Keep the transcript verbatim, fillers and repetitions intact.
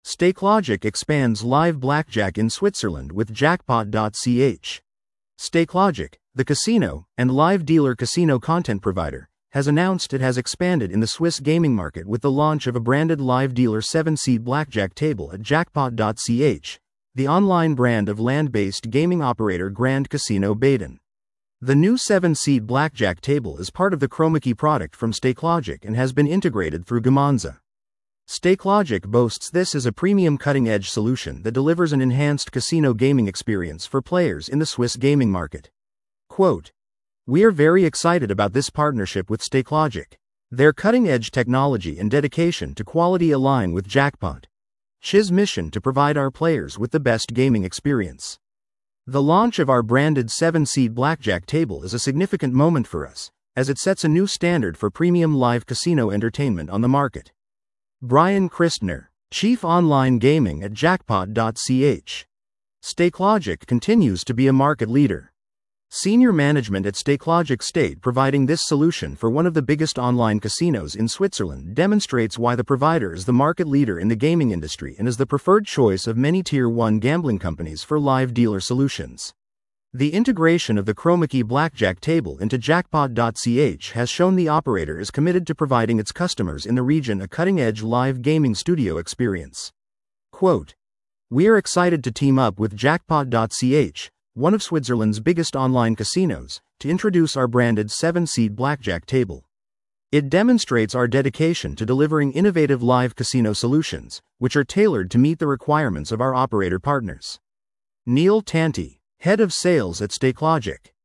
StakeLogic expands live blackjack in Switzerland with jackpot dot c h. StakeLogic, the casino and live dealer casino content provider, has announced it has expanded in the Swiss gaming market with the launch of a branded live dealer seven-seed blackjack table at jackpot dot c h, the online brand of land-based gaming operator Grand Casino Baden. The new seven-seed blackjack table is part of the ChromaKey product from StakeLogic and has been integrated through Gamonza. StakeLogic boasts this as a premium cutting-edge solution that delivers an enhanced casino gaming experience for players in the Swiss gaming market. Quote, "We are very excited about this partnership with StakeLogic. Their cutting-edge technology and dedication to quality align with Jackpot's mission to provide our players with the best gaming experience. The launch of our branded seven-seed blackjack table is a significant moment for us, as it sets a new standard for premium live casino entertainment on the market." Brian Christner, Chief Online Gaming at jackpot dot c h. StakeLogic continues to be a market leader. Senior management at StakeLogic state providing this solution for one of the biggest online casinos in Switzerland demonstrates why the provider is the market leader in the gaming industry and is the preferred choice of many Tier one gambling companies for live dealer solutions. The integration of the ChromaKey blackjack table into jackpot dot c h has shown the operator is committed to providing its customers in the region a cutting-edge live gaming studio experience. Quote, "We are excited to team up with jackpot dot c h, one of Switzerland's biggest online casinos, to introduce our branded seven-seed blackjack table. It demonstrates our dedication to delivering innovative live casino solutions, which are tailored to meet the requirements of our operator partners." Neil Tanti, Head of Sales at StakeLogic.